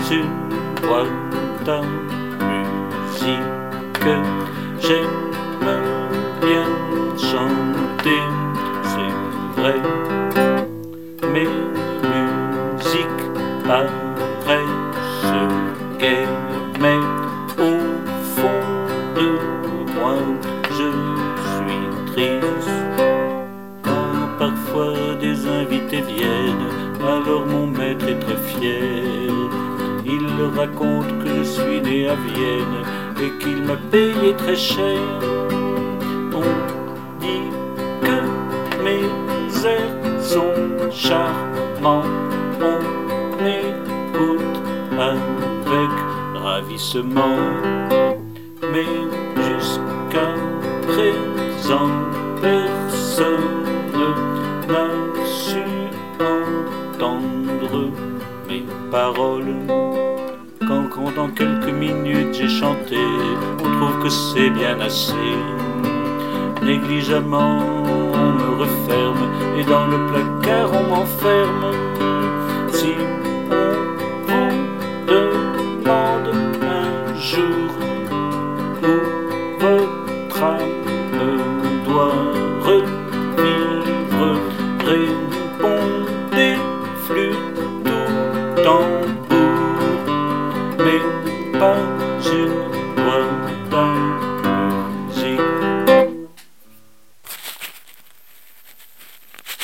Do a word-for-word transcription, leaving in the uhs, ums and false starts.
une boîte à musique. J'aime bien chanter, c'est vrai, mes musiques paraissent gaies, mais au fond de moi je suis triste. Quand parfois des invités viennent, alors mon maître est très fier. Il leur raconte que je suis né à Vienne et qu'il m'a payé très cher. On dit que mes airs sont charmants, on écoute avec ravissement. Mais jusqu'à présent, personne n'a su entendre mes paroles. Quand, quand dans quelques minutes j'ai chanté, on trouve que c'est bien assez. Négligemment on me referme et dans le placard on m'enferme. Si